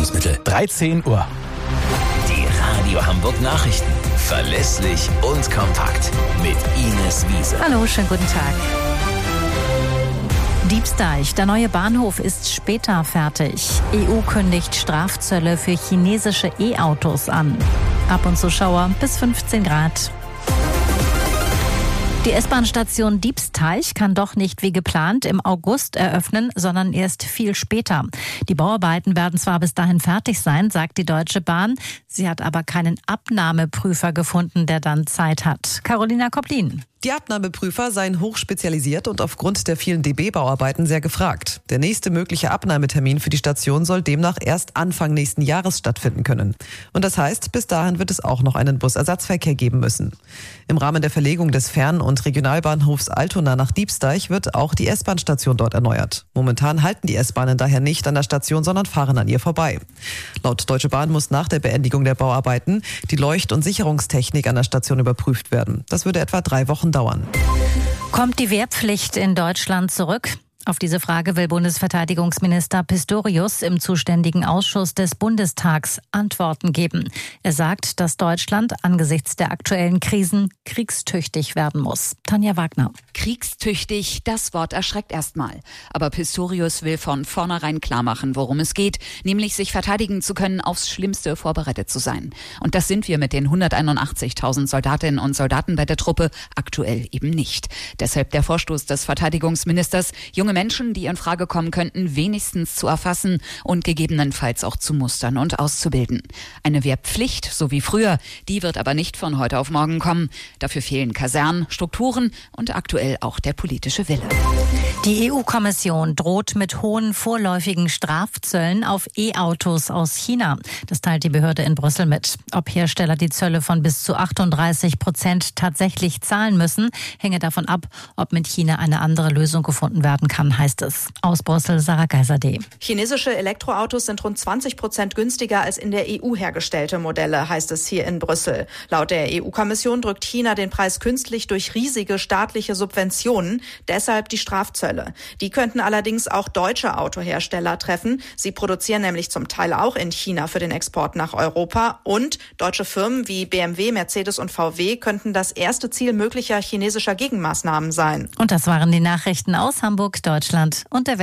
Nahrungsergänzungsmittel. 13 Uhr. Die Radio Hamburg Nachrichten. Verlässlich und kompakt. Mit Ines Wiese. Hallo, schönen guten Tag. Diebsdeich. Der neue Bahnhof ist später fertig. EU kündigt Strafzölle für chinesische E-Autos an. Ab und zu Schauer bis 15 Grad. Die S-Bahn-Station Diebsteich kann doch nicht wie geplant im August eröffnen, sondern erst viel später. Die Bauarbeiten werden zwar bis dahin fertig sein, sagt die Deutsche Bahn. Sie hat aber keinen Abnahmeprüfer gefunden, der dann Zeit hat. Carolina Koplin. Die Abnahmeprüfer seien hochspezialisiert und aufgrund der vielen DB-Bauarbeiten sehr gefragt. Der nächste mögliche Abnahmetermin für die Station soll demnach erst Anfang nächsten Jahres stattfinden können. Und das heißt, bis dahin wird es auch noch einen Busersatzverkehr geben müssen. Im Rahmen der Verlegung des Fern- und Regionalbahnhofs Altona nach Diebsteich wird auch die S-Bahn-Station dort erneuert. Momentan halten die S-Bahnen daher nicht an der Station, sondern fahren an ihr vorbei. Laut Deutsche Bahn muss nach der Beendigung der Bauarbeiten die Leucht- und Sicherungstechnik an der Station überprüft werden. Das würde etwa 3 Wochen dauern. Kommt die Wehrpflicht in Deutschland zurück? Auf diese Frage will Bundesverteidigungsminister Pistorius im zuständigen Ausschuss des Bundestags Antworten geben. Er sagt, dass Deutschland angesichts der aktuellen Krisen kriegstüchtig werden muss. Tanja Wagner. Kriegstüchtig, das Wort erschreckt erstmal. Aber Pistorius will von vornherein klarmachen, worum es geht, nämlich sich verteidigen zu können, aufs Schlimmste vorbereitet zu sein. Und das sind wir mit den 181.000 Soldatinnen und Soldaten bei der Truppe aktuell eben nicht. Deshalb der Vorstoß des Verteidigungsministers, junge Menschen, die in Frage kommen könnten, wenigstens zu erfassen und gegebenenfalls auch zu mustern und auszubilden. Eine Wehrpflicht, so wie früher, die wird aber nicht von heute auf morgen kommen. Dafür fehlen Kasernen, Strukturen und aktuell auch der politische Wille. Die EU-Kommission droht mit hohen vorläufigen Strafzöllen auf E-Autos aus China. Das teilt die Behörde in Brüssel mit. Ob Hersteller die Zölle von bis zu 38% tatsächlich zahlen müssen, hänge davon ab, ob mit China eine andere Lösung gefunden werden kann, heißt es. Aus Brüssel, Sarah Geiser-D. Chinesische Elektroautos sind rund 20% günstiger als in der EU hergestellte Modelle, heißt es hier in Brüssel. Laut der EU-Kommission drückt China den Preis künstlich durch riesige staatliche Subventionen, deshalb die Strafzölle. Die könnten allerdings auch deutsche Autohersteller treffen. Sie produzieren nämlich zum Teil auch in China für den Export nach Europa. Und deutsche Firmen wie BMW, Mercedes und VW könnten das erste Ziel möglicher chinesischer Gegenmaßnahmen sein. Und das waren die Nachrichten aus Hamburg, Deutschland und der Welt.